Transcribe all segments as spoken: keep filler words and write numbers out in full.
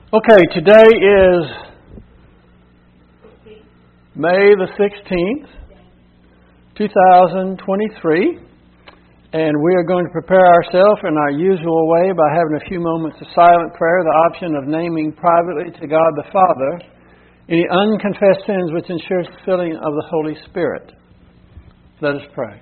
Okay, today is May the sixteenth, two thousand twenty-three, and we are going to prepare ourselves in our usual way by having a few moments of silent prayer, the option of naming privately to God the Father any unconfessed sins which ensures the filling of the Holy Spirit. Let us pray.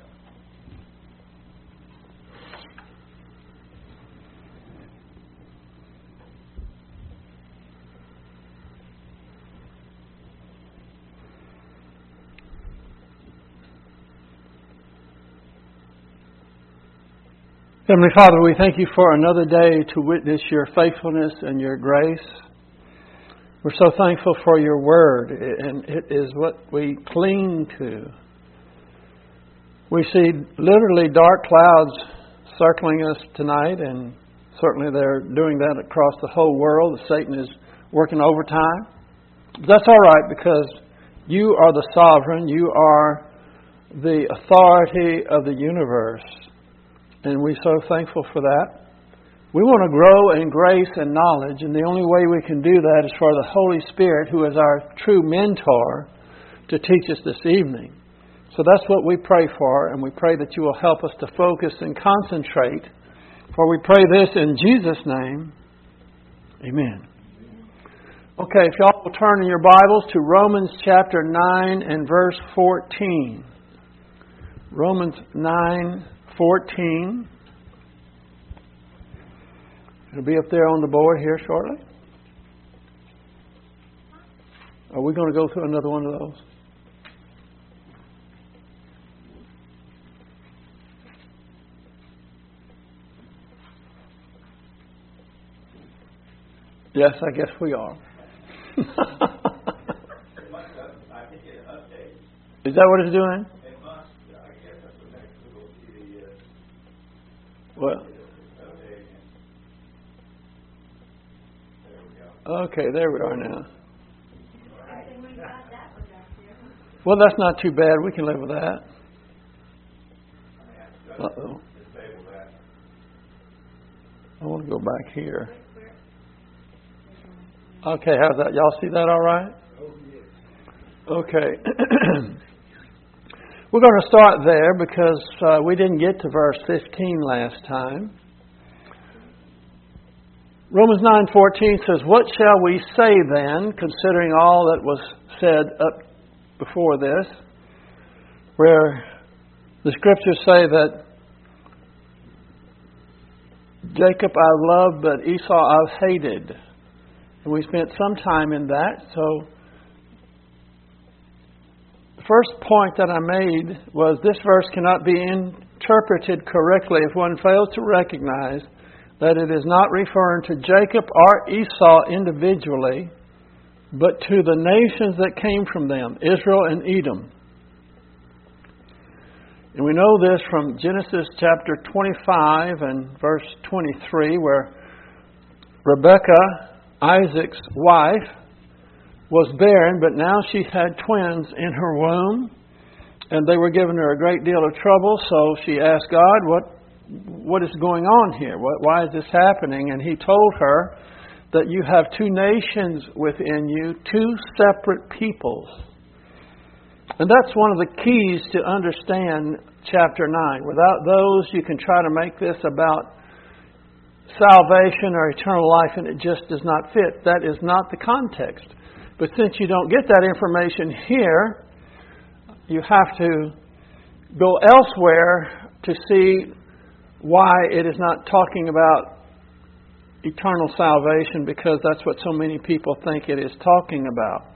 Heavenly Father, we thank you for another day to witness your faithfulness and your grace. We're so thankful for your word, and it is what we cling to. We see literally dark clouds circling us tonight, and certainly they're doing that across the whole world. Satan is working overtime. That's all right, because you are the sovereign. You are the authority of the universe. And we're so thankful for that. We want to grow in grace and knowledge, and the only way we can do that is for the Holy Spirit, who is our true mentor, to teach us this evening. So that's what we pray for, and we pray that you will help us to focus and concentrate. For we pray this in Jesus' name. Amen. Okay, if y'all will turn in your Bibles to Romans chapter nine and verse fourteen. Romans nine fourteen. It'll be up there on the board here shortly. Are we going to go through another one of those? Yes, I guess we are. Is that what it's doing? Well, okay, there we are now. Well, that's not too bad. We can live with that. Uh-oh. I want to go back here. Okay, how's that? Y'all see that all right? Okay. We're going to start there because uh, we didn't get to verse fifteen last time. Romans nine fourteen says, "What shall we say then, considering all that was said up before this?" Where the scriptures say that Jacob I loved, but Esau I hated. And we spent some time in that, so first point that I made was this verse cannot be interpreted correctly if one fails to recognize that it is not referring to Jacob or Esau individually, but to the nations that came from them, Israel and Edom. And we know this from Genesis chapter twenty-five and verse twenty-three, where Rebekah, Isaac's wife, was barren, but now she had twins in her womb, and they were giving her a great deal of trouble. So she asked God, "What, what is going on here? What, why is this happening?" And He told her that you have two nations within you, two separate peoples. And that's one of the keys to understand chapter nine. Without those, you can try to make this about salvation or eternal life, and it just does not fit. That is not the context. But since you don't get that information here, you have to go elsewhere to see why it is not talking about eternal salvation, because that's what so many people think it is talking about.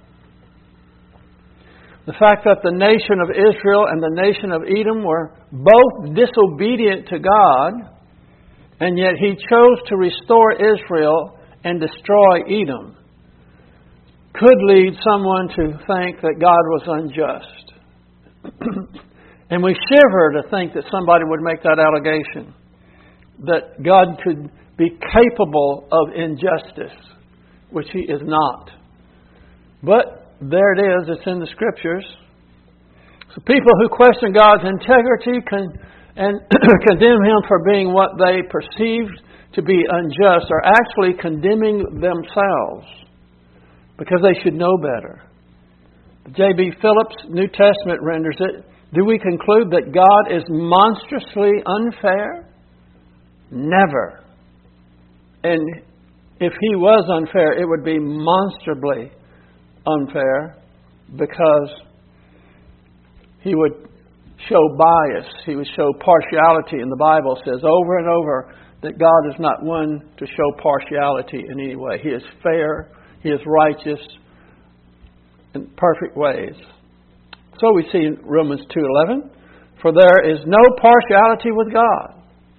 The fact that the nation of Israel and the nation of Edom were both disobedient to God, and yet He chose to restore Israel and destroy Edom, could lead someone to think that God was unjust. And we shiver to think that somebody would make that allegation, that God could be capable of injustice, which He is not. But there it is, it's in the Scriptures. So people who question God's integrity can, and condemn Him for being what they perceived to be unjust are actually condemning themselves because they should know better. J B Phillips' New Testament renders it, do we conclude that God is monstrously unfair? Never. And if He was unfair, it would be monstrously unfair because He would show bias. He would show partiality. And the Bible says over and over that God is not one to show partiality in any way. He is fair. He is righteous in perfect ways. So we see in Romans two eleven, for there is no partiality with God.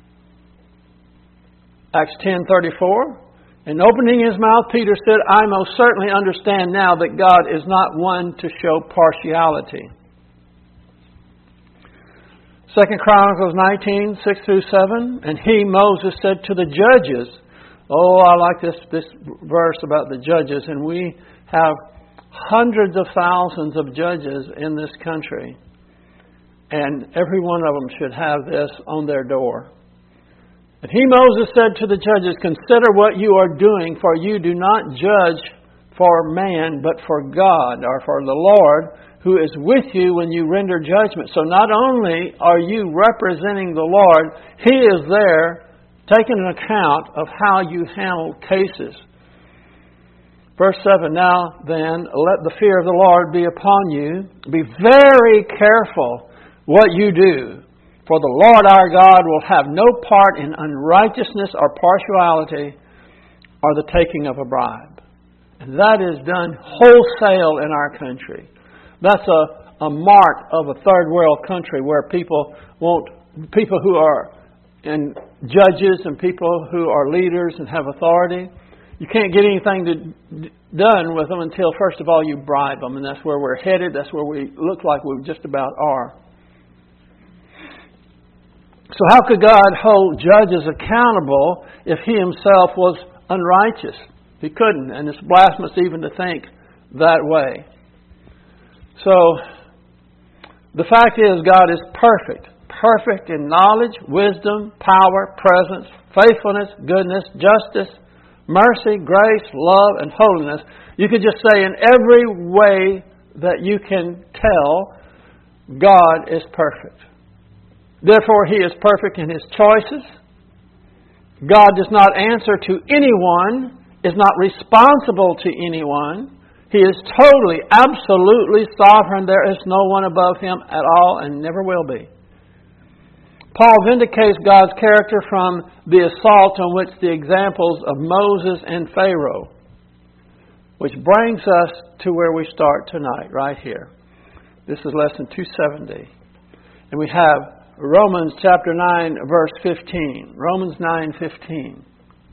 Acts ten thirty-four, and opening his mouth, Peter said, I most certainly understand now that God is not one to show partiality. Second Chronicles nineteen, six through seven, and he, Moses, said to the judges, oh, I like this, this verse about the judges, and we have hundreds of thousands of judges in this country, and every one of them should have this on their door. And he, Moses, said to the judges, consider what you are doing, for you do not judge for man, but for God, or for the Lord, who is with you when you render judgment. So not only are you representing the Lord, He is there taking an account of how you handle cases. Verse seven, now then, let the fear of the Lord be upon you. Be very careful what you do. For the Lord our God will have no part in unrighteousness or partiality or the taking of a bribe. And that is done wholesale in our country. That's a, a mark of a third world country where people won't, people who are in judges and people who are leaders and have authority, you can't get anything to, done with them until, first of all, you bribe them. And that's where we're headed. That's where we look like we just about are. So how could God hold judges accountable if He Himself was unrighteous? He couldn't. And it's blasphemous even to think that way. So, the fact is, God is perfect. Perfect in knowledge, wisdom, power, presence, faithfulness, goodness, justice, mercy, grace, love, and holiness. You could just say in every way that you can tell, God is perfect. Therefore, He is perfect in His choices. God does not answer to anyone, is not responsible to anyone. He is totally, absolutely sovereign. There is no one above Him at all and never will be. Paul vindicates God's character from the assault on which the examples of Moses and Pharaoh, which brings us to where we start tonight, right here. This is lesson two seventy. And we have Romans chapter nine, verse fifteen. Romans nine fifteen.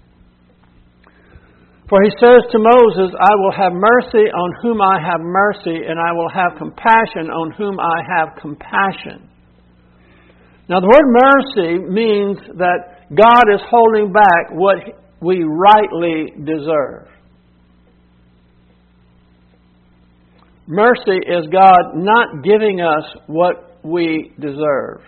For he says to Moses, I will have mercy on whom I have mercy, and I will have compassion on whom I have compassion. Now the word mercy means that God is holding back what we rightly deserve. Mercy is God not giving us what we deserve.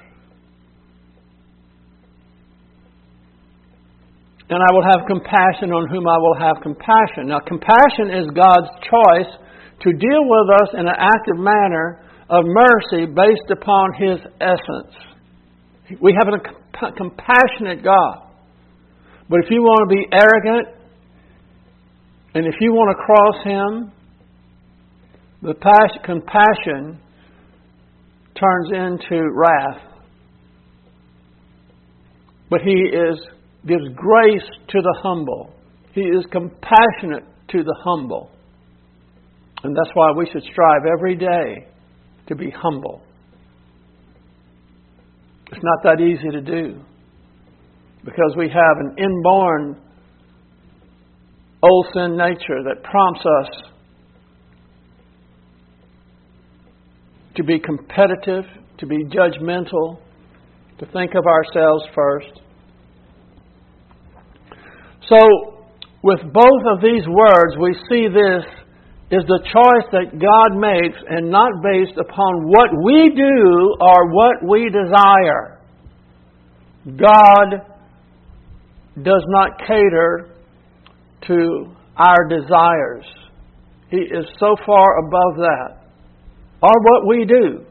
And I will have compassion on whom I will have compassion. Now, compassion is God's choice to deal with us in an active manner of mercy based upon His essence. We have a compassionate God. But if you want to be arrogant, and if you want to cross Him, the compassion turns into wrath. But He is gives grace to the humble. He is compassionate to the humble. And that's why we should strive every day to be humble. It's not that easy to do, because we have an inborn old sin nature that prompts us to be competitive, to be judgmental, to think of ourselves first. So, with both of these words, we see this is the choice that God makes, and not based upon what we do or what we desire. God does not cater to our desires. He is so far above that. Or what we do.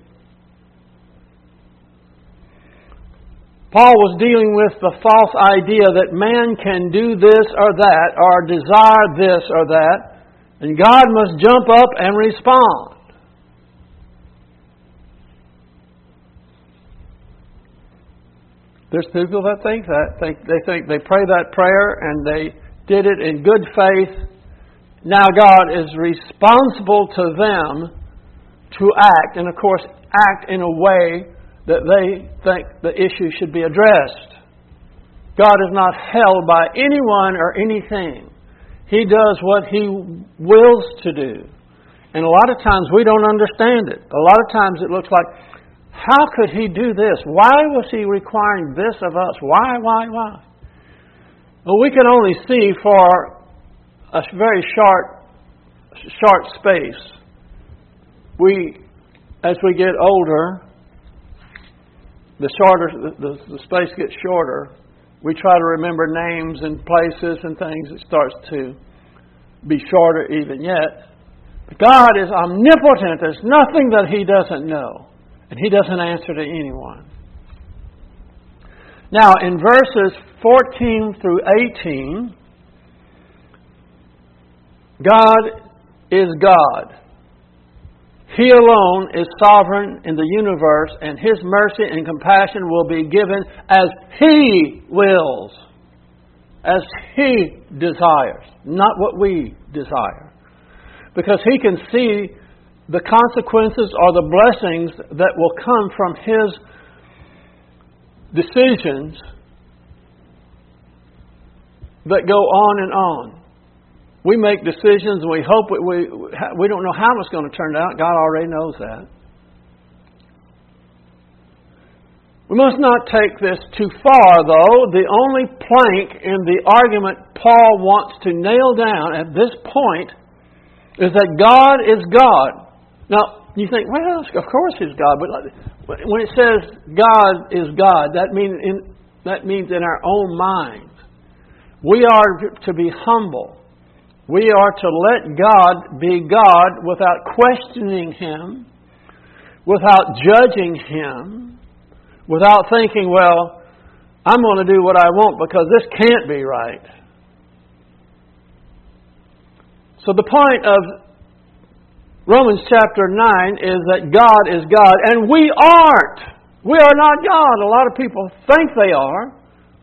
Paul was dealing with the false idea that man can do this or that, or desire this or that, and God must jump up and respond. There's people that think that. They, they think they pray that prayer and they did it in good faith. Now God is responsible to them to act, and of course act in a way that they think the issue should be addressed. God is not held by anyone or anything. He does what He wills to do. And a lot of times we don't understand it. A lot of times it looks like, how could He do this? Why was He requiring this of us? Why, why, why? Well, we can only see for a very short, short space. We, as we get older, the shorter the, the, the space gets shorter. We try to remember names and places and things. It starts to be shorter even yet. But God is omnipotent. There's nothing that He doesn't know. And He doesn't answer to anyone. Now, in verses fourteen through eighteen, God is God. He alone is sovereign in the universe, and His mercy and compassion will be given as He wills, as He desires, not what we desire. Because He can see the consequences or the blessings that will come from His decisions that go on and on. We make decisions and we hope we, we, we don't know how it's going to turn out. God already knows that. We must not take this too far, though. The only plank in the argument Paul wants to nail down at this point is that God is God. Now, you think, well, of course He's God. But when it says God is God, that means in, that means in our own minds. We are to be humble. We are to let God be God without questioning Him, without judging Him, without thinking, well, I'm going to do what I want because this can't be right. So the point of Romans chapter nine is that God is God, and we aren't. We are not God. A lot of people think they are,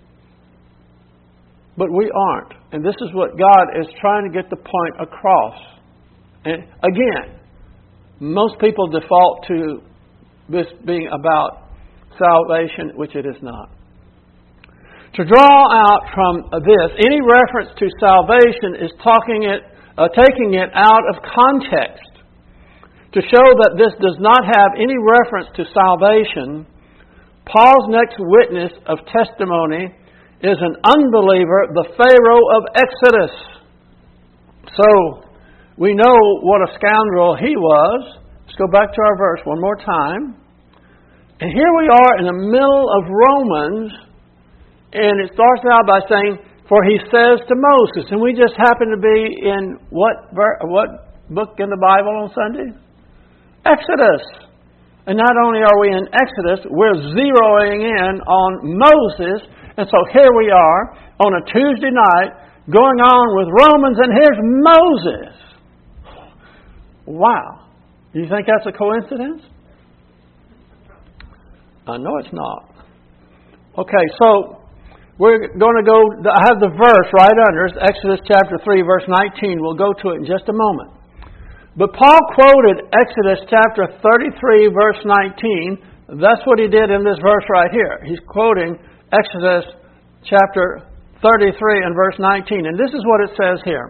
but we aren't. And this is what God is trying to get the point across. And again, most people default to this being about salvation, which it is not. To draw out from this, any reference to salvation is talking it, uh, taking it out of context. To show that this does not have any reference to salvation, Paul's next witness of testimony is an unbeliever, the Pharaoh of Exodus. So, we know what a scoundrel he was. Let's go back to our verse one more time. And here we are in the middle of Romans, and it starts out by saying, for he says to Moses, and we just happen to be in what, what book in the Bible on Sunday? Exodus. And not only are we in Exodus, we're zeroing in on Moses. And so here we are on a Tuesday night going on with Romans, and here's Moses. Wow. Do you think that's a coincidence? I know it's not. Okay, so we're going to go, I have the verse right under us, Exodus chapter three, verse nineteen. We'll go to it in just a moment. But Paul quoted Exodus chapter thirty-three, verse nineteen. That's what he did in this verse right here. He's quoting Exodus chapter thirty-three and verse nineteen. And this is what it says here.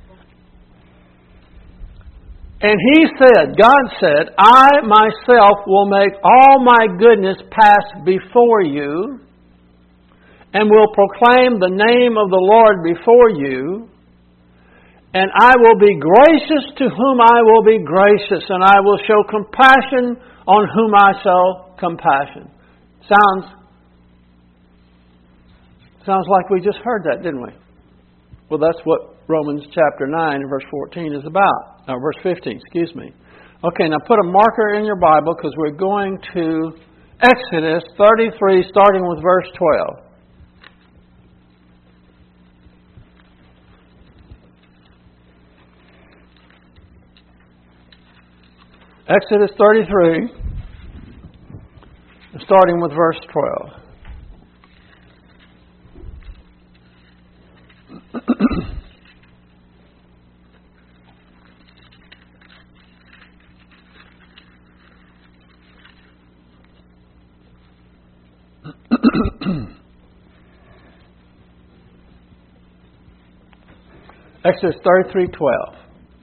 And he said, God said, I myself will make all my goodness pass before you, and will proclaim the name of the Lord before you. And I will be gracious to whom I will be gracious, and I will show compassion on whom I show compassion. Sounds Sounds like we just heard that, didn't we? Well, that's what Romans chapter nine, verse fourteen is about. Or verse fifteen, excuse me. Okay, now put a marker in your Bible because we're going to Exodus thirty-three, starting with verse twelve. Exodus thirty-three, starting with verse twelve. Exodus thirty-three twelve.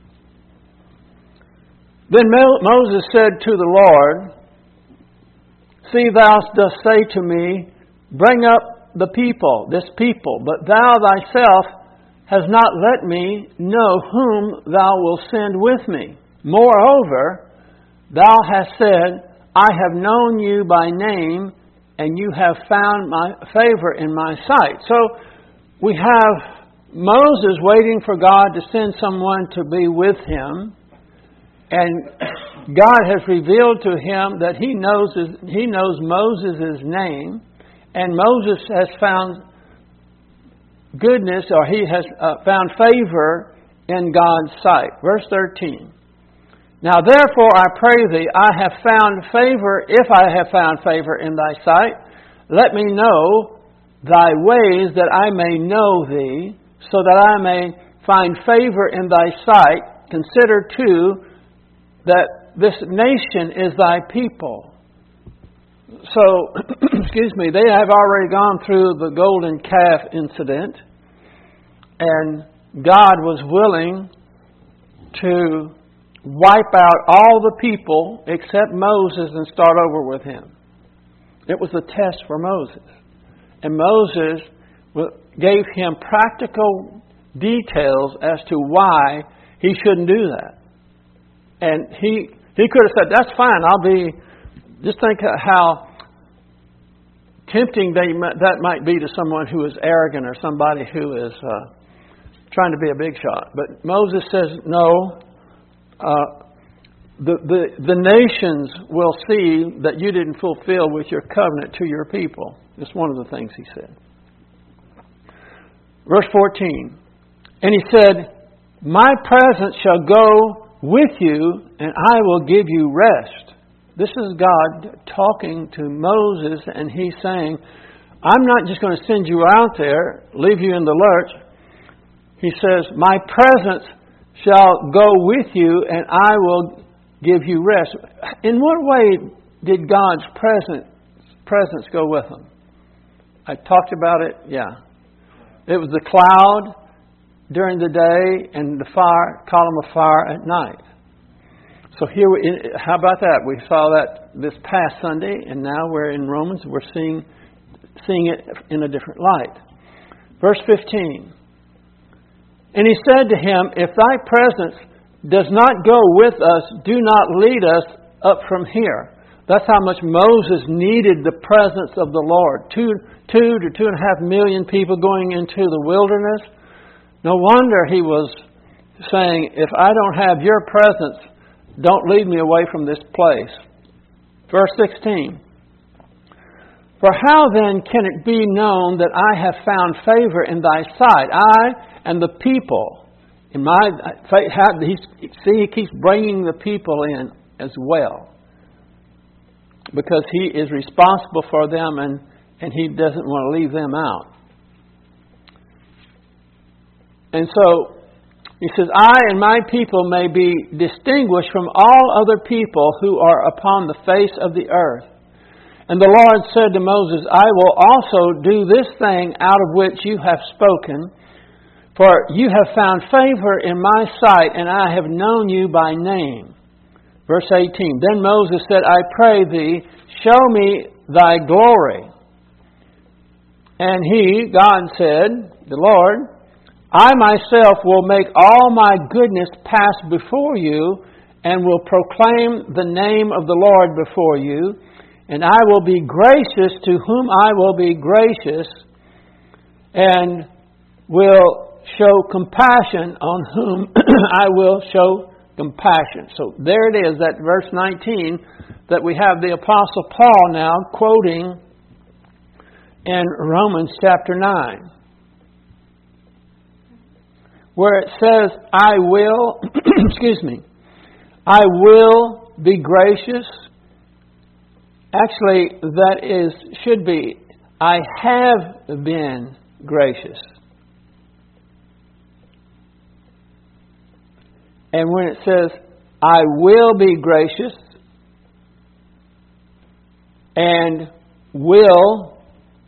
Then Moses said to the Lord, See, thou dost say to me, Bring up the people, this people, but thou thyself hast not let me know whom thou wilt send with me. Moreover, thou hast said, I have known you by name, and you have found my favor in my sight. So we have Moses waiting for God to send someone to be with him. And God has revealed to him that he knows his, he knows Moses' name. And Moses has found goodness, or he has uh, found favor in God's sight. Verse thirteen. Now therefore I pray thee, I have found favor, if I have found favor in thy sight, let me know thy ways that I may know thee, so that I may find favor in thy sight. Consider too that this nation is thy people. So, excuse me, they have already gone through the golden calf incident, and God was willing to wipe out all the people except Moses and start over with him. It was a test for Moses. And Moses gave him practical details as to why he shouldn't do that. And he he could have said, that's fine, I'll be... Just think how tempting they, that might be to someone who is arrogant or somebody who is uh, trying to be a big shot. But Moses says, no, uh, the, the, the nations will see that you didn't fulfill with your covenant to your people. That's one of the things he said. Verse fourteen. And he said, my presence shall go with you, and I will give you rest. This is God talking to Moses, and he's saying, I'm not just going to send you out there, leave you in the lurch. He says, my presence shall go with you, and I will give you rest. In what way did God's presence, presence go with them? I talked about it, yeah. It was the cloud during the day and the fire, column of fire at night. So here, we, how about that? We saw that this past Sunday, and now we're in Romans. We're seeing, seeing it in a different light. Verse fifteen. And he said to him, if thy presence does not go with us, do not lead us up from here. That's how much Moses needed the presence of the Lord. Two, two to two and a half million people going into the wilderness. No wonder he was saying, if I don't have your presence, don't lead me away from this place. Verse sixteen. For how then can it be known that I have found favor in thy sight, I and the people? In my see, he keeps bringing the people in as well, because he is responsible for them, and, and he doesn't want to leave them out. And so he says, I and my people may be distinguished from all other people who are upon the face of the earth. And the Lord said to Moses, I will also do this thing out of which you have spoken, for you have found favor in my sight, and I have known you by name. Verse eighteen. Then Moses said, I pray thee, show me thy glory. And he, God said, the Lord, I myself will make all my goodness pass before you, and will proclaim the name of the Lord before you. And I will be gracious to whom I will be gracious, and will show compassion on whom I will show compassion. So there it is, that verse nineteen that we have the Apostle Paul now quoting in Romans chapter nine, where it says, I will, excuse me, I will be gracious. Actually, that is, should be, I have been gracious. And when it says, I will be gracious, and will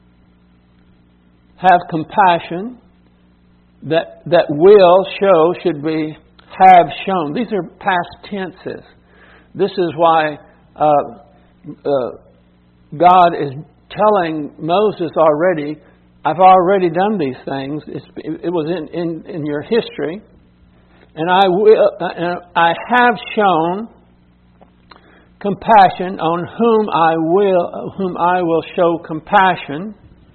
have compassion, that that will show should be have shown. These are past tenses. This is why uh, uh, God is telling Moses already, I've already done these things. It's, it was in, in, in your history. And I will, uh, I have shown compassion on whom I will, whom I will show compassion.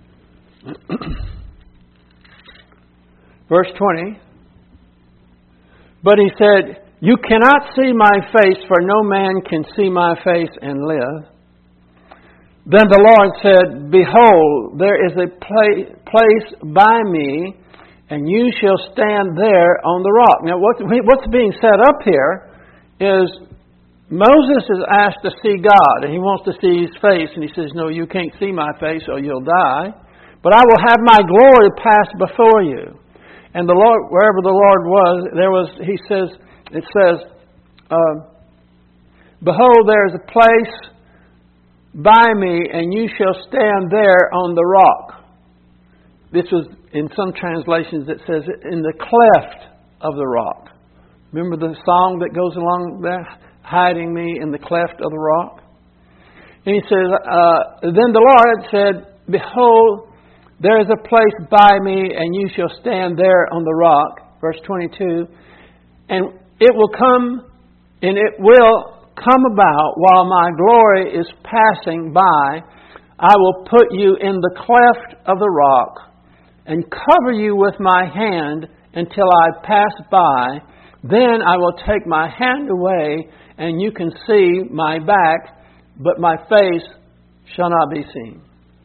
Verse twenty. But he said, you cannot see my face, for no man can see my face and live. Then the Lord said, behold, there is a place by me, and you shall stand there on the rock. Now, what's being set up here is Moses is asked to see God, and he wants to see His face, and he says, no, you can't see my face or you'll die, but I will have my glory pass before you. And the Lord, wherever the Lord was, there was, he says, it says, uh, behold, there is a place by me, and you shall stand there on the rock. This was, in some translations, it says, in the cleft of the rock. Remember the song that goes along there? Hiding me in the cleft of the rock. And he says, uh, then the Lord said, behold, there is a place by me, and you shall stand there on the rock. Verse twenty-two. And it will come, and it will come about while my glory is passing by. I will put you in the cleft of the rock and cover you with my hand until I pass by. Then I will take my hand away, and you can see my back, but my face shall not be seen.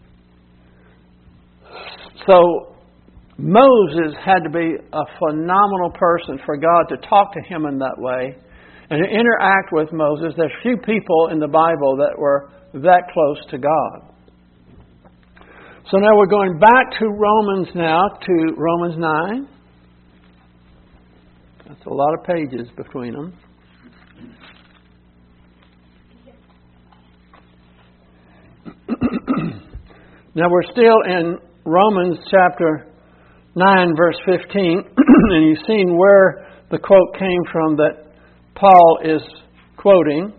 So Moses had to be a phenomenal person for God to talk to him in that way and to interact with Moses. There's few people in the Bible that were that close to God. So now we're going back to Romans now, to Romans nine. That's a lot of pages between them. Now we're still in Romans chapter nine, verse fifteen, and you've seen where the quote came from that Paul is quoting.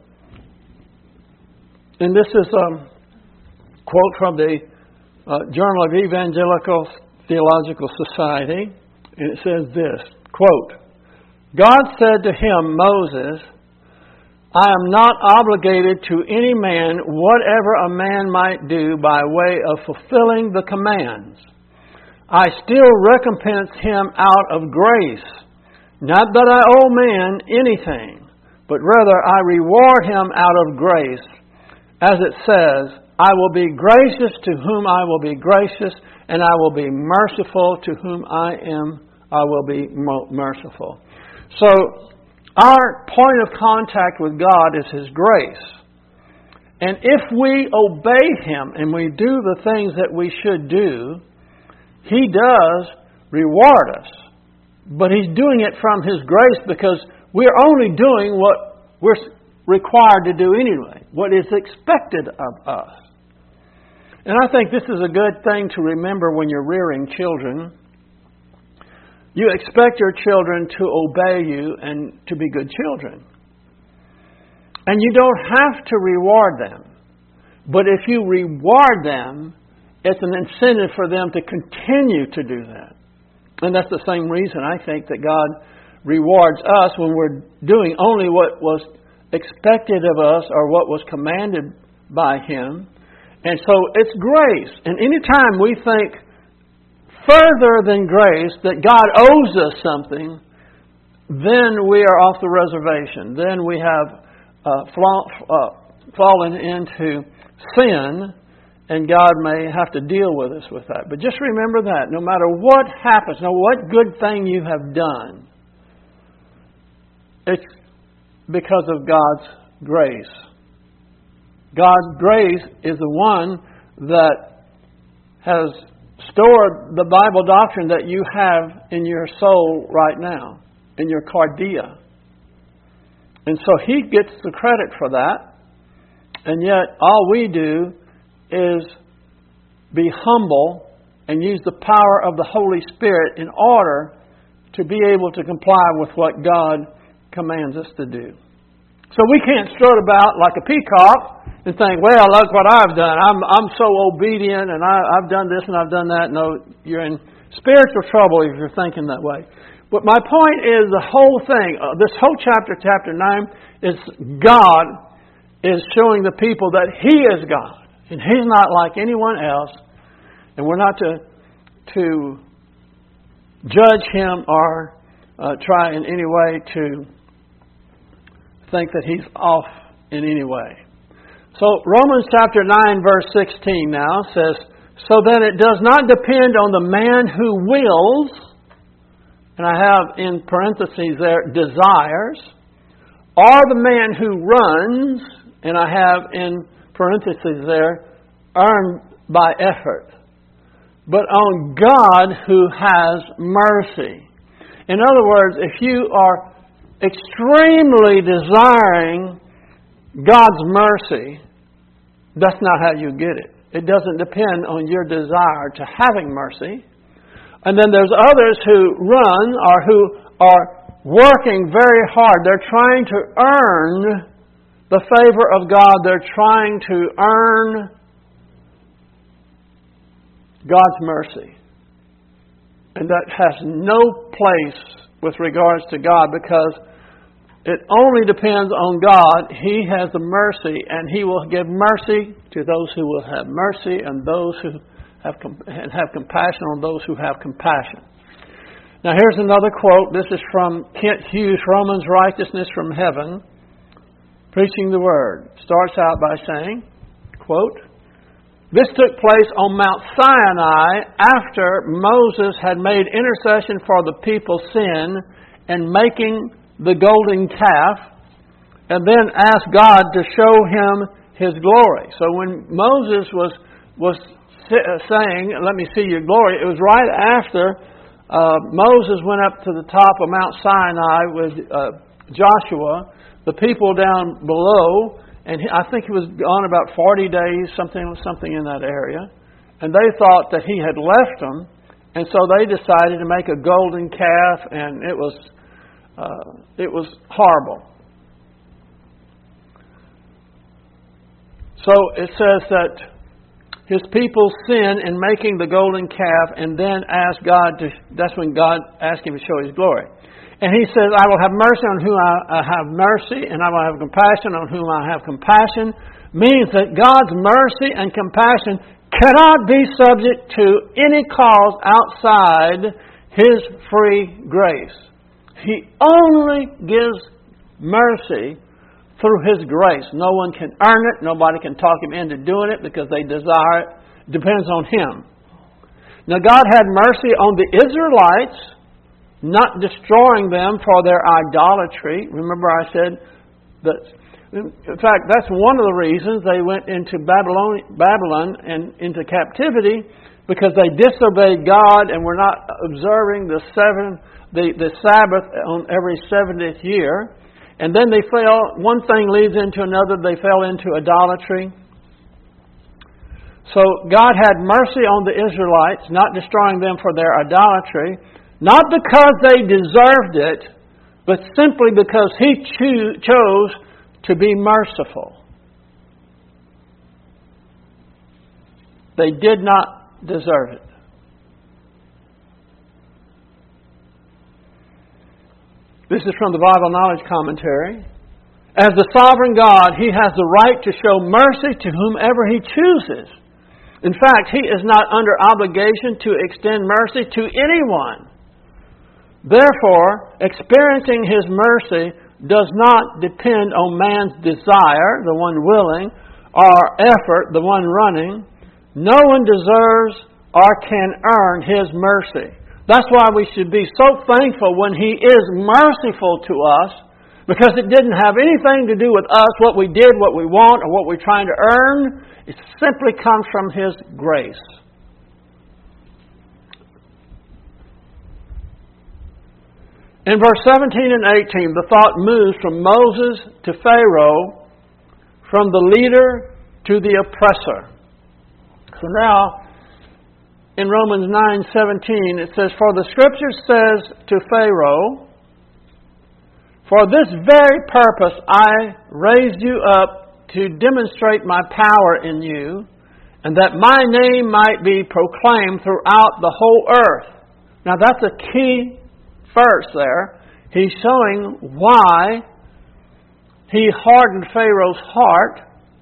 And this is a quote from the uh, Journal of Evangelical Theological Society, and it says this, quote, God said to him, Moses, I am not obligated to any man whatever a man might do by way of fulfilling the commands. I still recompense him out of grace. Not that I owe man anything, but rather I reward him out of grace. As it says, I will be gracious to whom I will be gracious, and I will be merciful to whom I am, I will be merciful. So, our point of contact with God is His grace. And if we obey Him and we do the things that we should do, He does reward us. But He's doing it from His grace because we're only doing what we're required to do anyway, what is expected of us. And I think this is a good thing to remember when you're rearing children. You expect your children to obey you and to be good children. And you don't have to reward them. But if you reward them, it's an incentive for them to continue to do that. And that's the same reason I think that God rewards us when we're doing only what was expected of us or what was commanded by Him. And so it's grace. And anytime we think further than grace, that God owes us something, then we are off the reservation. Then we have uh, flaw, uh, fallen into sin, and God may have to deal with us with that. But just remember that no matter what happens, no what good thing you have done, it's because of God's grace. God's grace is the one that has stored the Bible doctrine that you have in your soul right now, in your cardia. And so He gets the credit for that. And yet all we do is be humble and use the power of the Holy Spirit in order to be able to comply with what God commands us to do. So we can't strut about like a peacock and think, well, look what I've done. I'm I'm so obedient and I, I've done this and I've done that. No, you're in spiritual trouble if you're thinking that way. But my point is the whole thing, uh, this whole chapter, chapter nine, is God is showing the people that He is God. And He's not like anyone else. And we're not to, to judge Him or uh, try in any way to think that He's off in any way. So Romans chapter nine verse sixteen now says, so then it does not depend on the man who wills, and I have in parentheses there, desires, or the man who runs, and I have in parentheses there, earned by effort, but on God who has mercy. In other words, if you are extremely desiring God's mercy, that's not how you get it. It doesn't depend on your desire to having mercy. And then there's others who run or who are working very hard. They're trying to earn the favor of God. They're trying to earn God's mercy. And that has no place with regards to God, because it only depends on God. He has the mercy, and He will give mercy to those who will have mercy, and those who have and have compassion on those who have compassion. Now here's another quote. This is from Kent Hughes, Romans Righteousness from Heaven, preaching the Word. Starts out by saying, quote, this took place on Mount Sinai after Moses had made intercession for the people's sin and making the golden calf, and then asked God to show him His glory. So when Moses was was saying, let me see your glory, it was right after uh, Moses went up to the top of Mount Sinai with uh, Joshua, the people down below, and he, I think he was gone about forty days, something something in that area, and they thought that he had left them, and so they decided to make a golden calf, and it was uh, it was horrible. So it says that His people sin in making the golden calf, and then ask God to, that's when God asked Him to show His glory. And He says, I will have mercy on whom I have mercy, and I will have compassion on whom I have compassion, means that God's mercy and compassion cannot be subject to any cause outside His free grace. He only gives mercy through His grace. No one can earn it. Nobody can talk Him into doing it because they desire it. It depends on Him. Now God had mercy on the Israelites, not destroying them for their idolatry. Remember I said that, in fact, that's one of the reasons they went into Babylon, Babylon and into captivity, because they disobeyed God and were not observing the seven, the, the Sabbath on every seventieth year. And then they fell, one thing leads into another, they fell into idolatry. So God had mercy on the Israelites, not destroying them for their idolatry, not because they deserved it, but simply because He cho- chose to be merciful. They did not deserve it. This is from the Bible Knowledge Commentary. As the sovereign God, He has the right to show mercy to whomever He chooses. In fact, He is not under obligation to extend mercy to anyone. Therefore, experiencing His mercy does not depend on man's desire, the one willing, or effort, the one running. No one deserves or can earn His mercy. That's why we should be so thankful when He is merciful to us, because it didn't have anything to do with us, what we did, what we want, or what we're trying to earn. It simply comes from His grace. In verse seventeen and eighteen, the thought moves from Moses to Pharaoh, from the leader to the oppressor. So now, in Romans nine seventeen, it says, "For the Scripture says to Pharaoh, for this very purpose I raised you up to demonstrate my power in you, and that my name might be proclaimed throughout the whole earth." Now that's a key verse there. He's showing why He hardened Pharaoh's heart,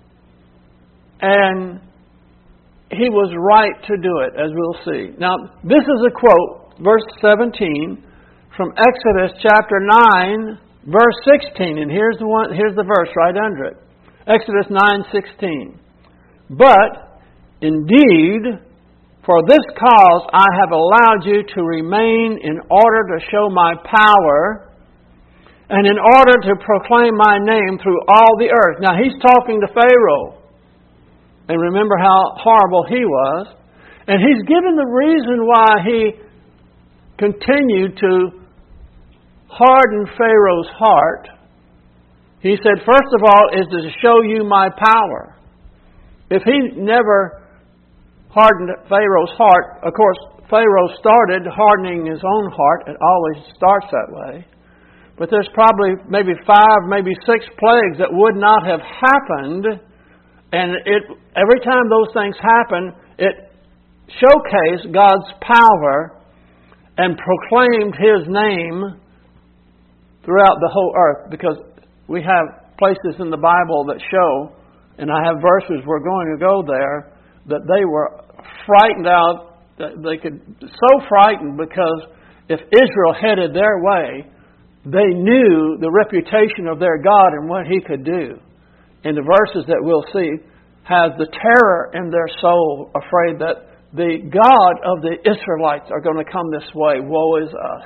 and He was right to do it, as we'll see. Now, this is a quote, verse seventeen, from Exodus chapter nine, verse sixteen. And here's the one. Here's the verse right under it. Exodus nine sixteen. "But, indeed, for this cause I have allowed you to remain in order to show my power, and in order to proclaim my name through all the earth." Now, He's talking to Pharaoh. And remember how horrible he was. And He's given the reason why He continued to harden Pharaoh's heart. He said, first of all, is to show you my power. If He never hardened Pharaoh's heart, of course, Pharaoh started hardening his own heart. It always starts that way. But there's probably maybe five, maybe six plagues that would not have happened. And it every time those things happen, it showcased God's power and proclaimed His name throughout the whole earth. Because we have places in the Bible that show, and I have verses, we're going to go there, that they were frightened out. They could so frightened because if Israel headed their way, they knew the reputation of their God and what He could do. In the verses that we'll see, has the terror in their soul, afraid that the God of the Israelites are going to come this way. Woe is us.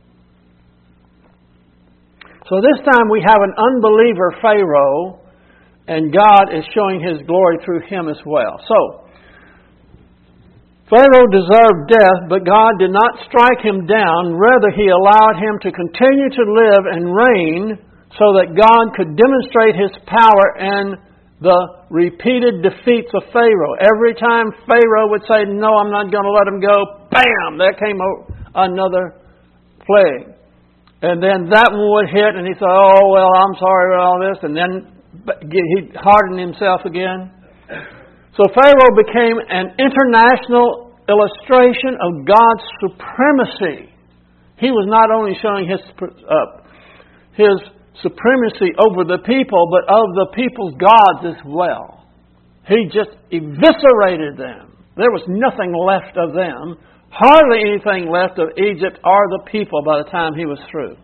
So this time we have an unbeliever Pharaoh, and God is showing His glory through him as well. So, Pharaoh deserved death, but God did not strike him down. Rather, He allowed him to continue to live and reign so that God could demonstrate His power in the repeated defeats of Pharaoh. Every time Pharaoh would say, "No, I'm not going to let him go," bam, there came another plague. And then that one would hit, and he said, "Oh, well, I'm sorry about all this." And then he hardened himself again. So Pharaoh became an international illustration of God's supremacy. He was not only showing His uh, His supremacy over the people, but of the people's gods as well. He just eviscerated them. There was nothing left of them. Hardly anything left of Egypt or the people by the time He was through.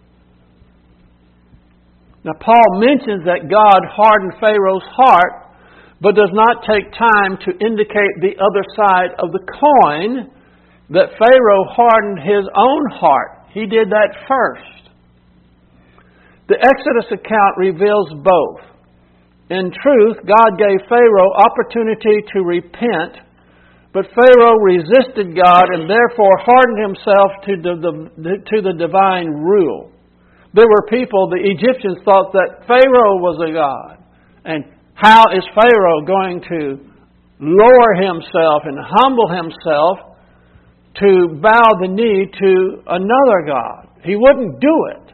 Now, Paul mentions that God hardened Pharaoh's heart, but does not take time to indicate the other side of the coin, that Pharaoh hardened his own heart. He did that first. The Exodus account reveals both. In truth, God gave Pharaoh opportunity to repent, but Pharaoh resisted God and therefore hardened himself to the, the, to the divine rule. There were people, the Egyptians thought that Pharaoh was a god. And how is Pharaoh going to lower himself and humble himself to bow the knee to another god? He wouldn't do it.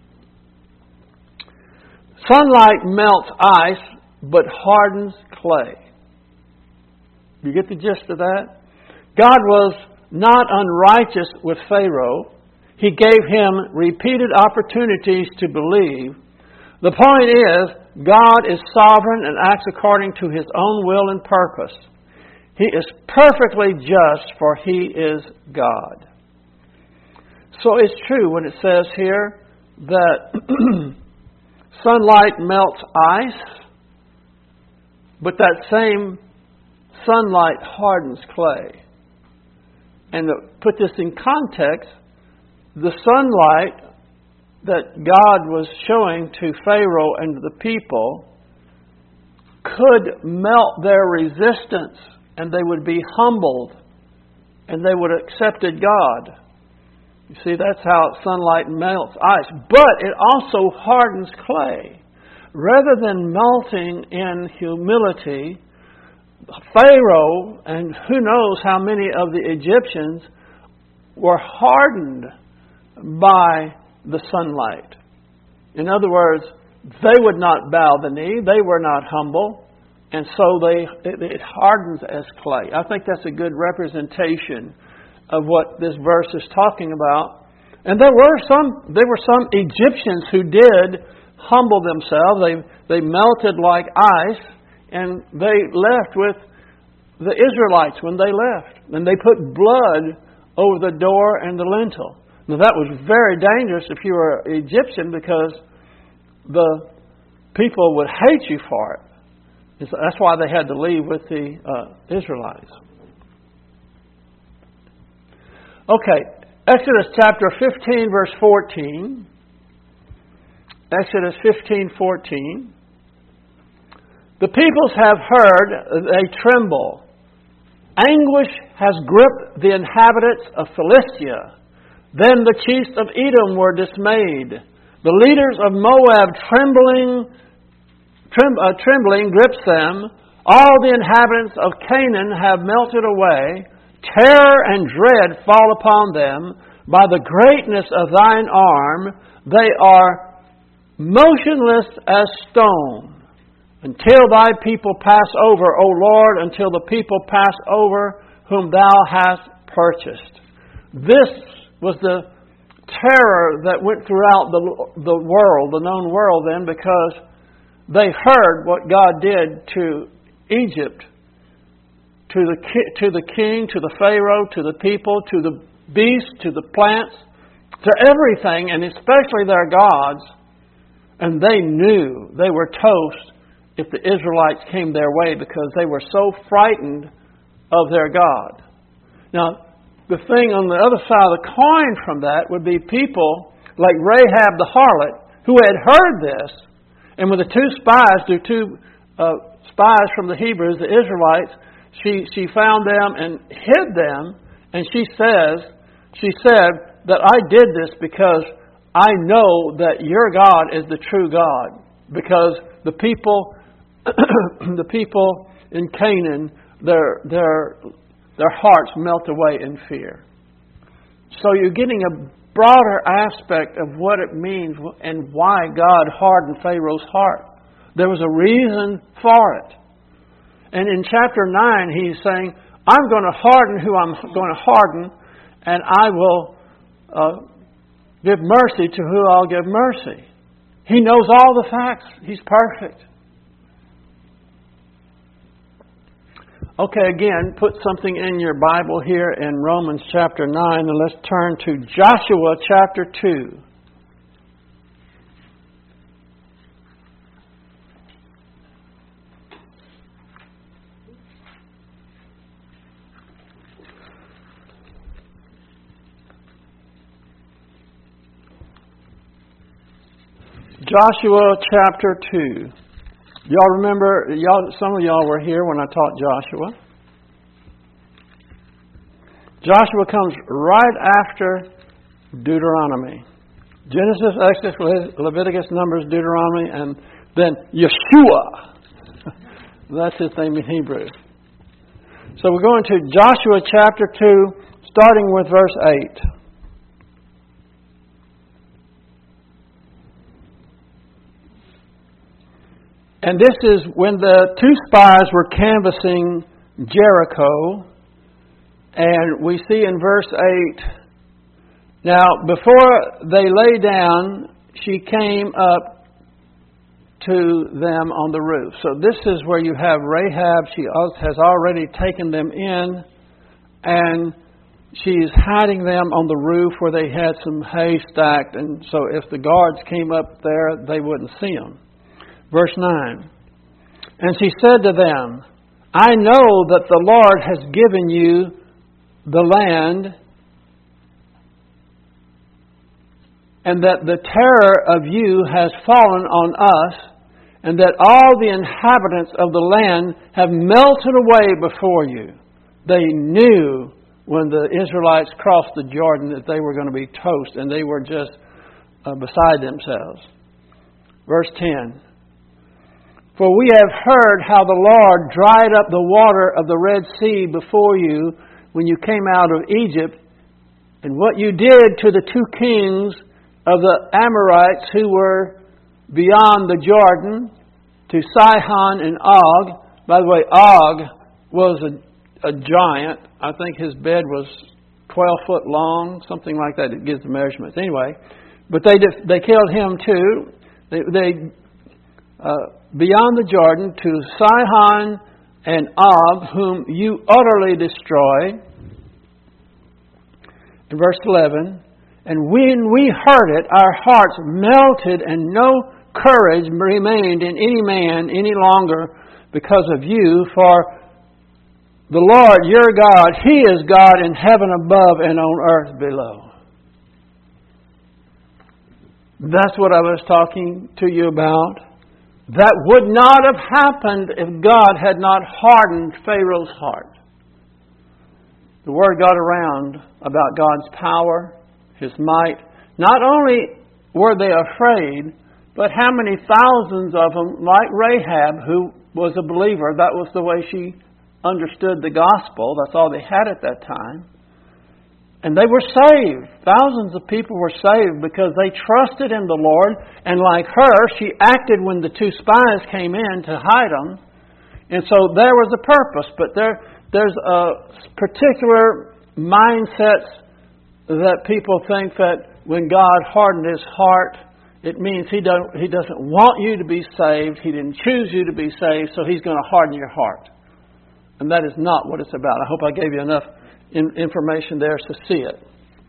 Sunlight melts ice, but hardens clay. You get the gist of that? God was not unrighteous with Pharaoh. He gave him repeated opportunities to believe. The point is, God is sovereign and acts according to His own will and purpose. He is perfectly just, for He is God. So it's true when it says here that sunlight melts ice, but that same sunlight hardens clay. And to put this in context, the sunlight that God was showing to Pharaoh and to the people could melt their resistance, and they would be humbled, and they would have accepted God. You see, that's how sunlight melts ice. But it also hardens clay. Rather than melting in humility, Pharaoh, and who knows how many of the Egyptians, were hardened by the sunlight. In other words, they would not bow the knee, they were not humble, and so they it, it hardens as clay. I think that's a good representation of what this verse is talking about. And there were some there were some Egyptians who did humble themselves. They they melted like ice, and they left with the Israelites when they left. And they put blood over the door and the lintel. Now that was very dangerous if you were Egyptian, because the people would hate you for it. That's why they had to leave with the uh, Israelites. Okay, Exodus chapter fifteen, verse fourteen. Exodus fifteen, fourteen. The peoples have heard, they tremble. Anguish has gripped the inhabitants of Philistia. Then the chiefs of Edom were dismayed. The leaders of Moab trembling, trem, uh, trembling grips them. All the inhabitants of Canaan have melted away. Terror and dread fall upon them. By the greatness of thine arm, they are motionless as stone. Until thy people pass over, O Lord, until the people pass over whom thou hast purchased. This was the terror that went throughout the, the world, the known world then, because they heard what God did to Egypt, to the, to the king, to the Pharaoh, to the people, to the beasts, to the plants, to everything, and especially their gods. And they knew they were toast if the Israelites came their way, because they were so frightened of their God. Now, the thing on the other side of the coin from that would be people like Rahab the harlot, who had heard this, and with the two spies, the two uh, spies from the Hebrews, the Israelites, she she found them and hid them, and she says, she said that I did this because I know that your God is the true God, because the people, the people in Canaan, their their Their hearts melt away in fear. So you're getting a broader aspect of what it means and why God hardened Pharaoh's heart. There was a reason for it. And in chapter nine, he's saying, I'm going to harden who I'm going to harden, and I will uh, give mercy to who I'll give mercy. He knows all the facts. He's perfect. Okay, again, put something in your Bible here in Romans chapter nine, and let's turn to Joshua chapter two. Joshua chapter two. Y'all remember, y'all, some of y'all were here when I taught Joshua. Joshua comes right after Deuteronomy. Genesis, Exodus, Leviticus, Numbers, Deuteronomy, and then Yeshua. That's his name in Hebrew. So we're going to Joshua chapter two, starting with verse eight. And this is when the two spies were canvassing Jericho. And we see in verse eight, now before they lay down, she came up to them on the roof. So this is where you have Rahab. She has already taken them in, and she's hiding them on the roof where they had some hay stacked, and so if the guards came up there, they wouldn't see them. Verse nine. And she said to them, I know that the Lord has given you the land, and that the terror of you has fallen on us, and that all the inhabitants of the land have melted away before you. They knew when the Israelites crossed the Jordan that they were going to be toast, and they were just uh, beside themselves. Verse ten. For we have heard how the Lord dried up the water of the Red Sea before you when you came out of Egypt, and what you did to the two kings of the Amorites who were beyond the Jordan, to Sihon and Og. By the way, Og was a, a giant. I think his bed was twelve foot long, something like that. It gives the measurements. Anyway, but they did, they killed him too. They, they uh, beyond the Jordan, to Sihon and Og, whom you utterly destroyed. In verse eleven, and when we heard it, our hearts melted, and no courage remained in any man any longer because of you. For the Lord your God, He is God in heaven above and on earth below. That's what I was talking to you about. That would not have happened if God had not hardened Pharaoh's heart. The word got around about God's power, His might. Not only were they afraid, but how many thousands of them, like Rahab, who was a believer, that was the way she understood the gospel. That's all they had at that time. And they were saved. Thousands of people were saved because they trusted in the Lord. And like her, she acted when the two spies came in to hide them. And so there was a purpose. But there, there's a particular mindset that people think that when God hardened His heart, it means He don't, He doesn't want you to be saved. He didn't choose you to be saved, so He's going to harden your heart. And that is not what it's about. I hope I gave you enough in, information there to see it.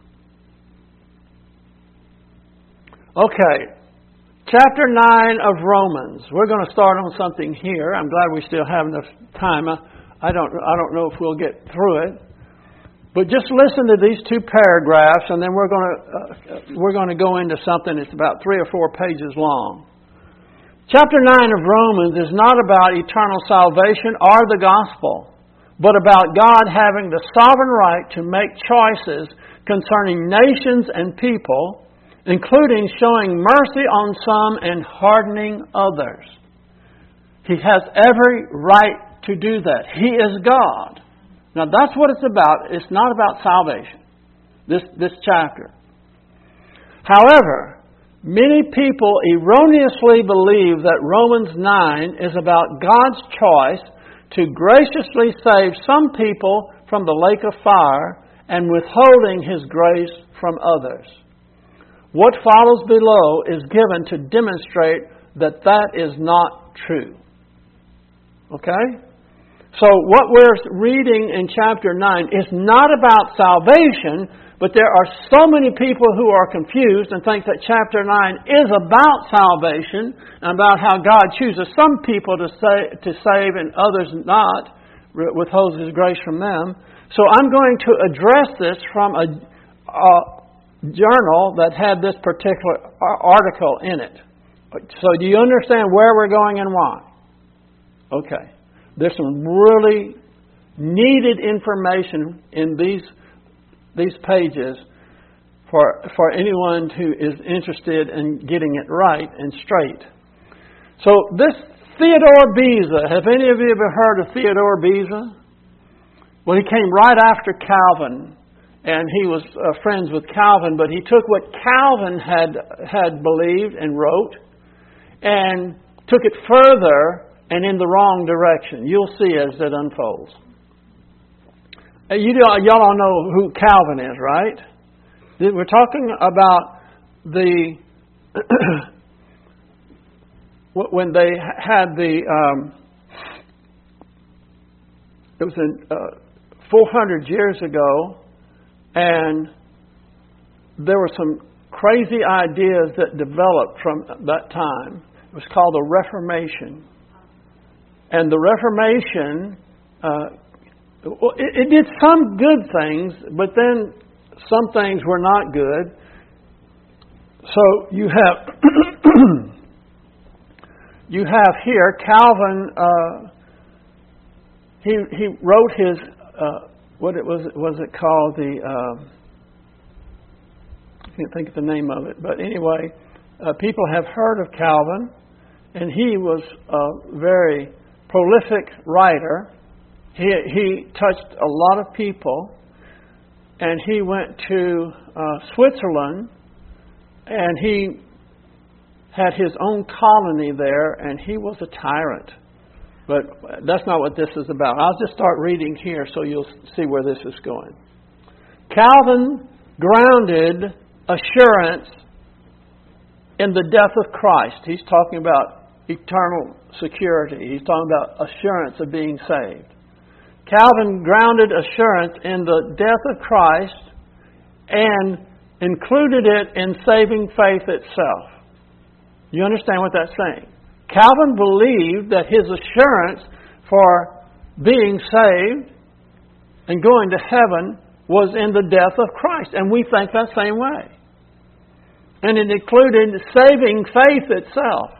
Okay. Chapter nine of Romans. We're going to start on something here. I'm glad we still have enough time. I, I don't I don't know if we'll get through it. But just listen to these two paragraphs, and then we're going to uh, we're going to go into something that's about three or four pages long. Chapter nine of Romans is not about eternal salvation or the gospel, but about God having the sovereign right to make choices concerning nations and people, including showing mercy on some and hardening others. He has every right to do that. He is God. Now that's what it's about. It's not about salvation, this, this chapter. However, many people erroneously believe that Romans nine is about God's choice to graciously save some people from the lake of fire and withholding His grace from others. What follows below is given to demonstrate that that is not true. Okay? So what we're reading in chapter nine is not about salvation, but there are so many people who are confused and think that chapter nine is about salvation and about how God chooses some people to save, to save and others not, withholds His grace from them. So I'm going to address this from a, a journal that had this particular article in it. So do you understand where we're going and why? Okay. There's some really needed information in these these pages for for anyone who is interested in getting it right and straight. So this Theodore Beza, have any of you ever heard of Theodore Beza? Well, he came right after Calvin, and he was uh, friends with Calvin, but he took what Calvin had had believed and wrote and took it further and in the wrong direction. You'll see as it unfolds. You y'all all know who Calvin is, right? We're talking about the when they had the, um, it was in uh, four hundred years ago, and there were some crazy ideas that developed from that time. It was called the Reformation. And the Reformation, uh, it, it did some good things, but then some things were not good. So you have you have here Calvin. Uh, he he wrote his uh, what it was was it called the. Uh, I can't think of the name of it, but anyway, uh, people have heard of Calvin, and he was a very prolific writer. He he touched a lot of people, and he went to uh, Switzerland, and he had his own colony there, and he was a tyrant. But that's not what this is about. I'll just start reading here so you'll see where this is going. Calvin grounded assurance in the death of Christ. He's talking about eternal security. He's talking about assurance of being saved. Calvin grounded assurance in the death of Christ and included it in saving faith itself. You understand what that's saying? Calvin believed that his assurance for being saved and going to heaven was in the death of Christ. And we think that same way. And it included saving faith itself.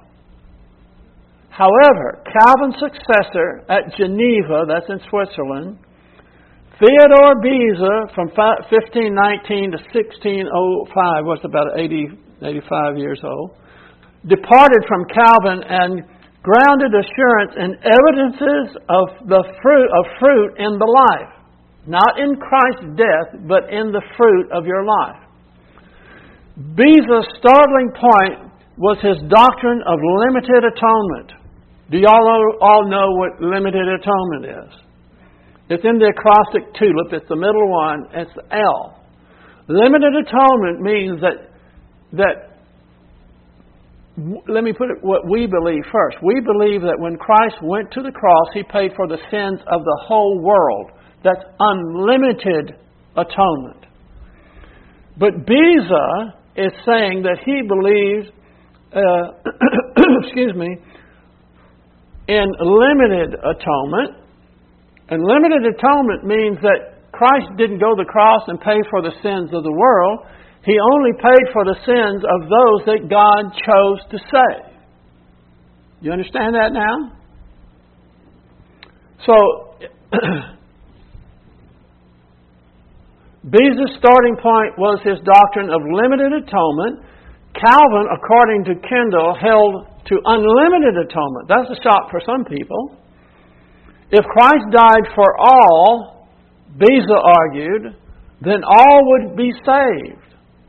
However, Calvin's successor at Geneva, that's in Switzerland, Theodore Beza, from fifteen nineteen to sixteen oh five, was about eighty, eighty-five years old, departed from Calvin and grounded assurance in evidences of the fruit of fruit in the life. Not in Christ's death, but in the fruit of your life. Beza's startling point was his doctrine of limited atonement. Do y'all all know what limited atonement is? It's in the acrostic tulip. It's the middle one. It's the L. Limited atonement means that, that let me put it what we believe first. We believe that when Christ went to the cross, He paid for the sins of the whole world. That's unlimited atonement. But Beza is saying that he believes, uh, excuse me, in limited atonement. And limited atonement means that Christ didn't go to the cross and pay for the sins of the world. He only paid for the sins of those that God chose to save. You understand that now? So, Beza's starting point was his doctrine of limited atonement. Calvin, according to Kendall, held to unlimited atonement. That's a shock for some people. If Christ died for all, Beza argued, then all would be saved.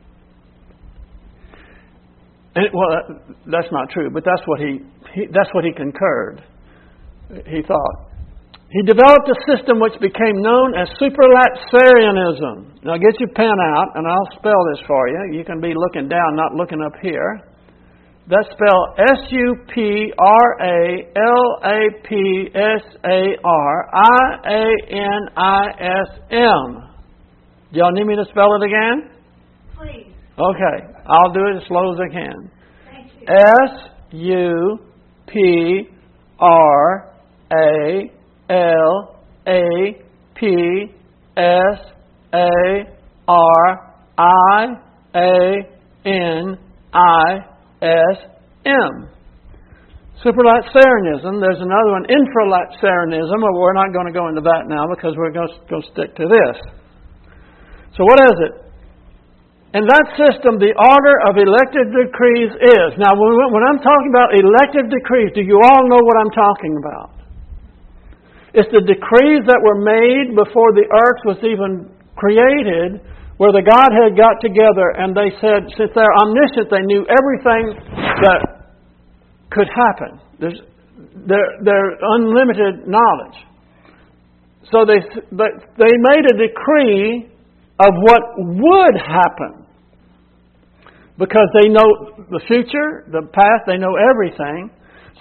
And, well, that's not true, but that's what he, he that's what he concurred. He thought. He developed a system which became known as Superlapsarianism. Now get your pen out, and I'll spell this for you. You can be looking down, not looking up here. That's spelled S U P R A L A P S A R I A N I S M. Do y'all need me to spell it again? Please. Okay, I'll do it as slow as I can. Thank you. S U P R A L A P S A R I A N I S M. Superlapsarianism. There's another one, infralapsarianism, but we're not going to go into that now because we're going to go stick to this. So what is it? In that system, the order of elective decrees is. Now, when I'm talking about elective decrees, do you all know what I'm talking about? It's the decrees that were made before the earth was even created, where the Godhead got together and they said, since they're omniscient, they knew everything that could happen. There's, they're, they're unlimited knowledge. So they, they made a decree of what would happen. Because they know the future, the past, they know everything.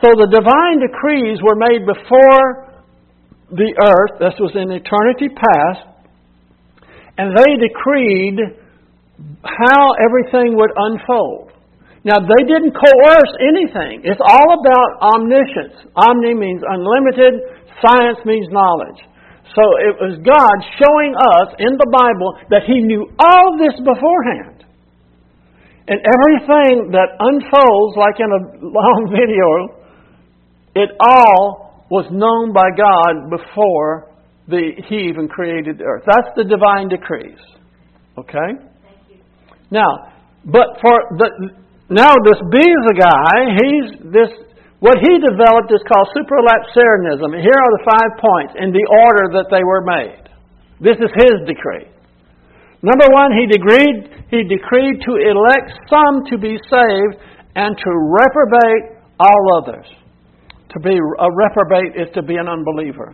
So the divine decrees were made before the earth. This was in eternity past. And they decreed how everything would unfold. Now, they didn't coerce anything. It's all about omniscience. Omni means unlimited. Science means knowledge. So it was God showing us in the Bible that He knew all of this beforehand. And everything that unfolds, like in a long video, it all was known by God before the, He even created the earth. That's the divine decrees. Okay? Thank you. Now, but for the now this Beza guy, he's this what he developed is called supralapsarianism. Here are the five points in the order that they were made. This is his decree. Number one, he decreed he decreed to elect some to be saved and to reprobate all others. To be a reprobate is to be an unbeliever.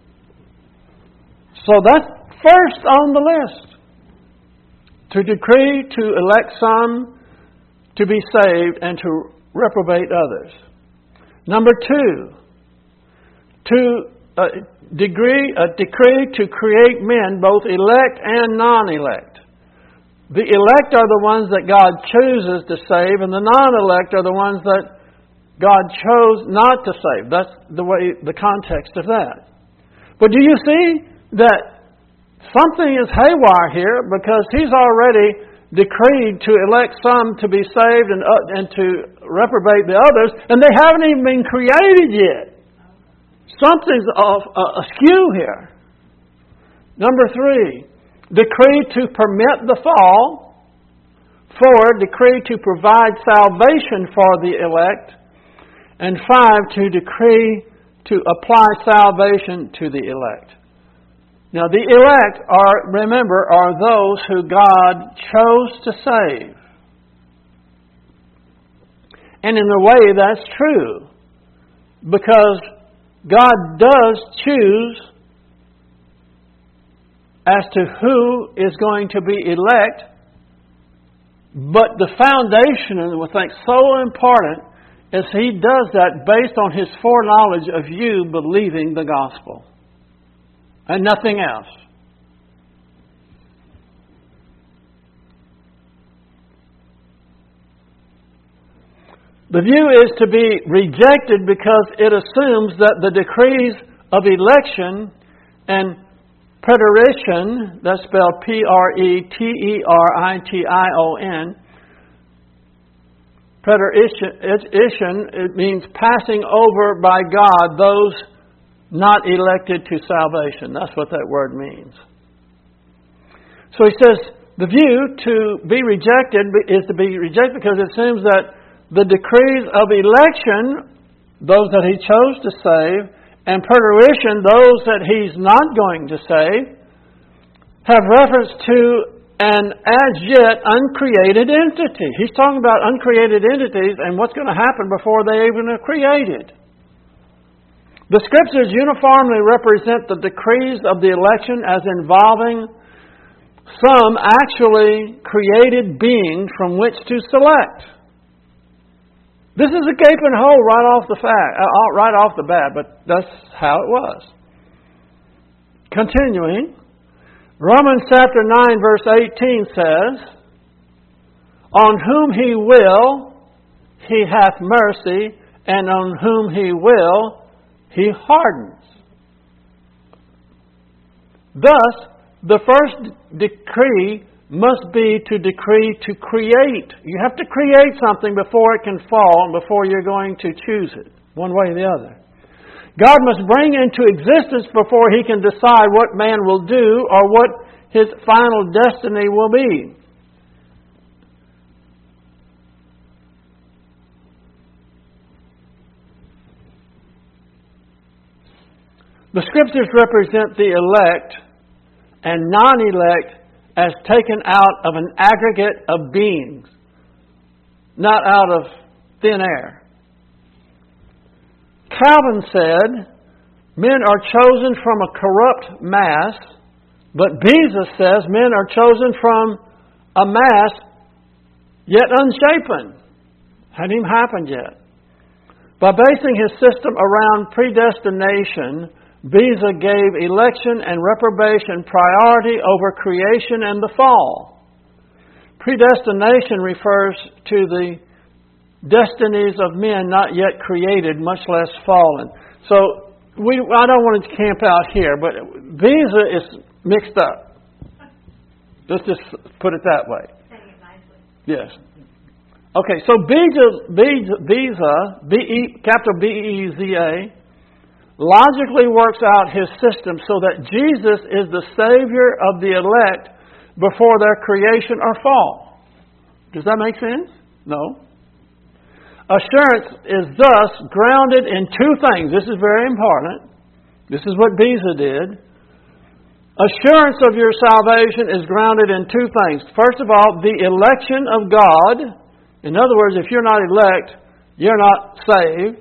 So that's first on the list. To decree to elect some to be saved and to reprobate others. Number two, to uh, degree, a decree to create men, both elect and non-elect. The elect are the ones that God chooses to save, and the non-elect are the ones that God chose not to save. That's the way, the context of that. But do you see that something is haywire here, because He's already decreed to elect some to be saved and, uh, and to reprobate the others, and they haven't even been created yet. Something's off, uh, askew here. Number three, decree to permit the fall. Four, decree to provide salvation for the elect. And five, to decree to apply salvation to the elect. Now, the elect are, remember, are those who God chose to save. And in a way, that's true. Because God does choose as to who is going to be elect. But the foundation, and what I think so important, is He does that based on His foreknowledge of you believing the gospel. And nothing else. The view is to be rejected because it assumes that the decrees of election and preterition, that's spelled P R E T E R I T I O N, preterition, it means passing over by God those not elected to salvation. That's what that word means. So he says, the view to be rejected is to be rejected because it assumes that the decrees of election, those that He chose to save, and preterition, those that He's not going to save, have reference to an as yet uncreated entity. He's talking about uncreated entities and what's going to happen before they even are created. The Scriptures uniformly represent the decrees of the election as involving some actually created beings from which to select. This is a gaping hole right off the fact, uh, right off the bat, but that's how it was. Continuing, Romans chapter nine verse eighteen says, "On whom He will, He hath mercy, and on whom He will, He hardens." Thus, the first decree must be to decree to create. You have to create something before it can fall and before you're going to choose it, one way or the other. God must bring into existence before He can decide what man will do or what his final destiny will be. The Scriptures represent the elect and non-elect as taken out of an aggregate of beings, not out of thin air. Calvin said, men are chosen from a corrupt mass, but Beza says men are chosen from a mass yet unshapen. Hadn't even happened yet. By basing his system around predestination, Beza gave election and reprobation priority over creation and the fall. Predestination refers to the destinies of men not yet created, much less fallen. So we, I don't want to camp out here, but Beza is mixed up. Let's just put it that way. Yes. Okay, so Beza, Beza, Beza B E, capital B E Z A, logically works out his system so that Jesus is the Savior of the elect before their creation or fall. Does that make sense? No. Assurance is thus grounded in two things. This is very important. This is what Beza did. Assurance of your salvation is grounded in two things. First of all, the election of God. In other words, if you're not elect, you're not saved.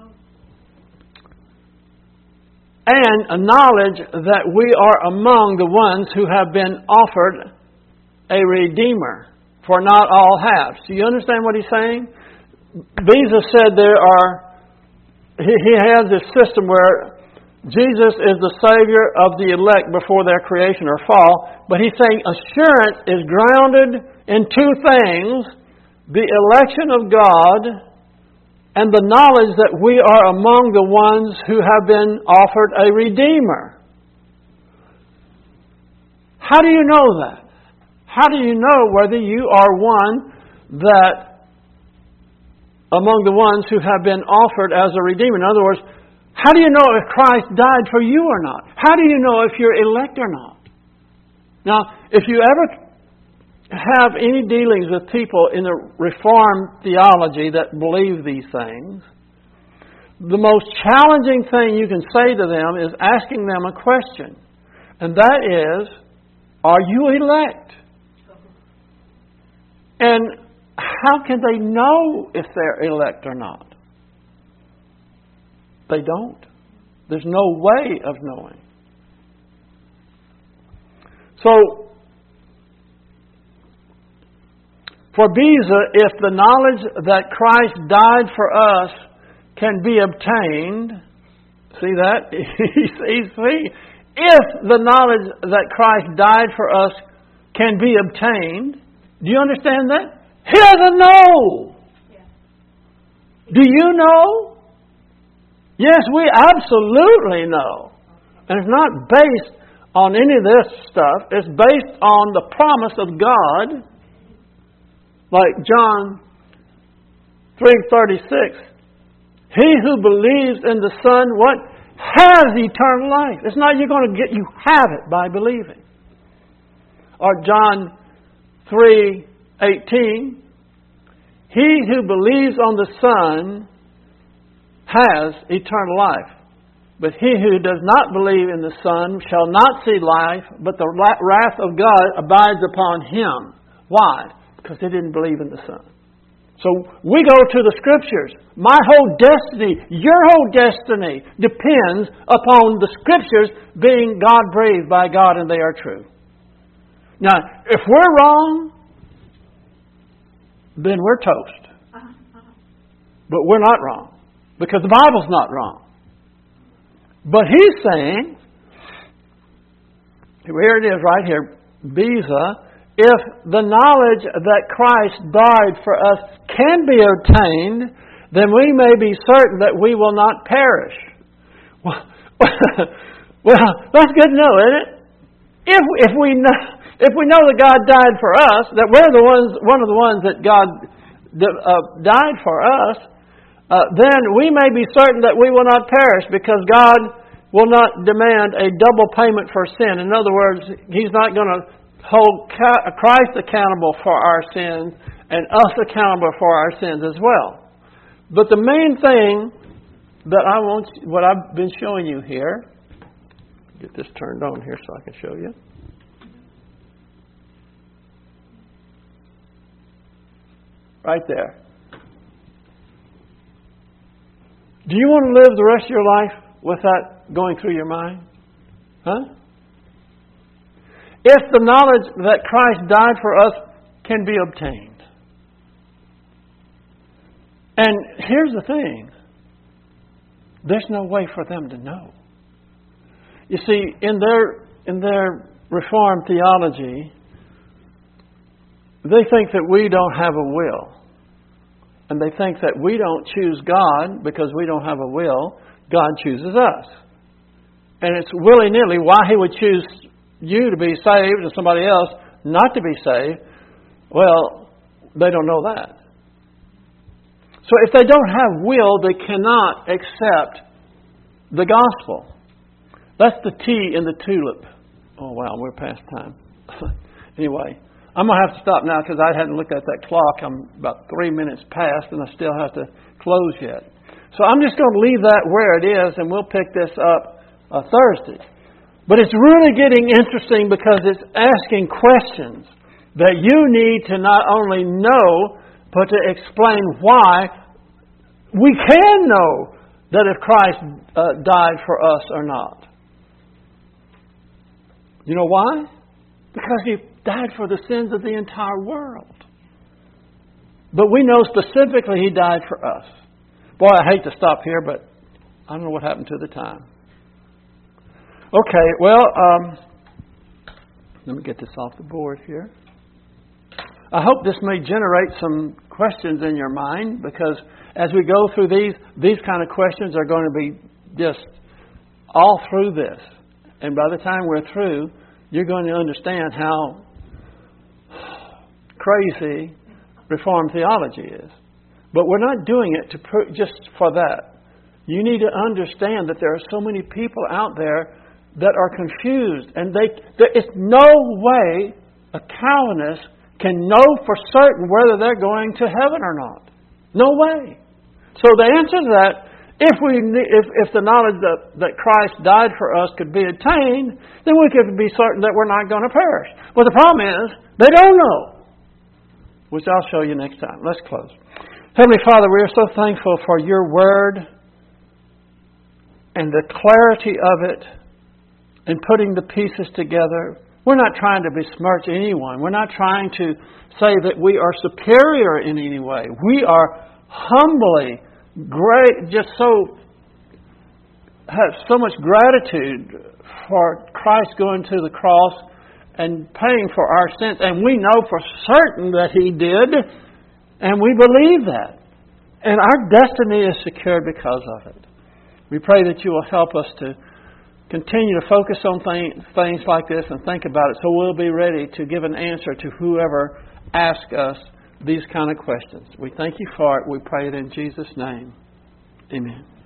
And a knowledge that we are among the ones who have been offered a Redeemer, for not all have. So you understand what he's saying? Beza said there are, he, he has this system where Jesus is the Savior of the elect before their creation or fall. But he's saying assurance is grounded in two things: the election of God and the knowledge that we are among the ones who have been offered a Redeemer. How do you know that? How do you know whether you are one that among the ones who have been offered as a Redeemer? In other words, how do you know if Christ died for you or not? How do you know if you're elect or not? Now, if you ever have any dealings with people in the Reformed theology that believe these things, the most challenging thing you can say to them is asking them a question. And that is, are you elect? And how can they know if they're elect or not? They don't. There's no way of knowing. So, for Beza, if the knowledge that Christ died for us can be obtained, see that? see, if the knowledge that Christ died for us can be obtained, do you understand that? Here's a no! Yeah. Do you know? Yes, we absolutely know. And it's not based on any of this stuff. It's based on the promise of God. Like John three thirty-six. He who believes in the Son, what? Has eternal life. It's not you're going to get, you have it by believing. Or John three eighteen. He who believes on the Son has eternal life. But he who does not believe in the Son shall not see life, but the wrath of God abides upon him. Why? Because they didn't believe in the Son. So we go to the Scriptures. My whole destiny, your whole destiny, depends upon the Scriptures being God-breathed by God and they are true. Now, if we're wrong, then we're toast. But we're not wrong. Because the Bible's not wrong. But he's saying, here it is right here, Beza, if the knowledge that Christ died for us can be obtained, then we may be certain that we will not perish. Well, well that's good to know, isn't it? If if we know if we know that God died for us, that we're the ones, one of the ones that God uh, died for us, uh, then we may be certain that we will not perish, because God will not demand a double payment for sin. In other words, He's not going to hold Christ accountable for our sins and us accountable for our sins as well. But the main thing that I want, what I've been showing you here, get this turned on here so I can show you. Right there. Do you want to live the rest of your life with that going through your mind? Huh? If the knowledge that Christ died for us can be obtained. And here's the thing. there's no way for them to know. You see, in their in their Reformed theology, they think that we don't have a will. And they think that we don't choose God because we don't have a will. God chooses us. And it's willy-nilly why He would choose you to be saved and somebody else not to be saved. Well, they don't know that. So if they don't have will, they cannot accept the gospel. That's the T in the tulip. Oh, wow, we're past time. Anyway, I'm going to have to stop now because I hadn't looked at that clock. I'm about three minutes past and I still have to close yet. So I'm just going to leave that where it is and we'll pick this up uh, Thursday. But it's really getting interesting because it's asking questions that you need to not only know, but to explain why we can know that if Christ uh, died for us or not. You know why? Because He died for the sins of the entire world. But we know specifically He died for us. Boy, I hate to stop here, but I don't know what happened to the time. Okay, well, um, let me get this off the board here. I hope this may generate some questions in your mind, because as we go through these, these kind of questions are going to be just all through this. And by the time we're through, you're going to understand how crazy Reformed theology is. But we're not doing it to pro- just for that. You need to understand that there are so many people out there that are confused. And they, there is no way a Calvinist can know for certain whether they're going to heaven or not. No way. So the answer to that, if we if, if the knowledge that, that Christ died for us could be attained, then we could be certain that we're not going to perish. Well, the problem is, they don't know. Which I'll show you next time. Let's close. Heavenly Father, we are so thankful for Your Word and the clarity of it and putting the pieces together. We're not trying to besmirch anyone. We're not trying to say that we are superior in any way. We are humbly great, just so have so much gratitude for Christ going to the cross and paying for our sins. And we know for certain that He did, and we believe that. And our destiny is secured because of it. We pray that You will help us to continue to focus on things, things like this and think about it, so we'll be ready to give an answer to whoever asks us these kind of questions. We thank You for it. We pray it in Jesus' name. Amen.